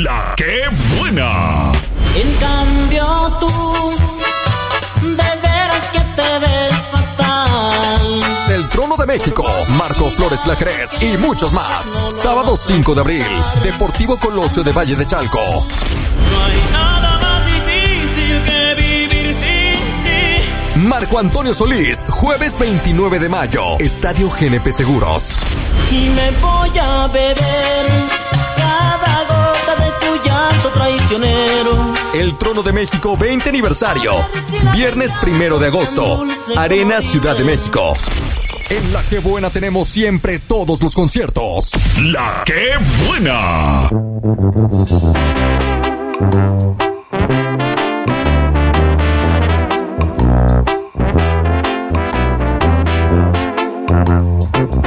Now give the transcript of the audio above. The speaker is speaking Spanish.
La que buena. En cambio tú, de veras que te ves fatal. Del Trono de México, Marco Flores Claret y muchos más. Sábado 5 de abril, Deportivo Colosio de Valle de Chalco. No hay nada más difícil que vivir sin ti. Marco Antonio Solís, jueves 29 de mayo, Estadio GNP Seguros. Y me voy a beber cada gota de tu llanto traicionero. El Trono de México 20 aniversario, viernes 1 de agosto, Arena Ciudad de México. En La que buena tenemos siempre todos los conciertos. La que buena.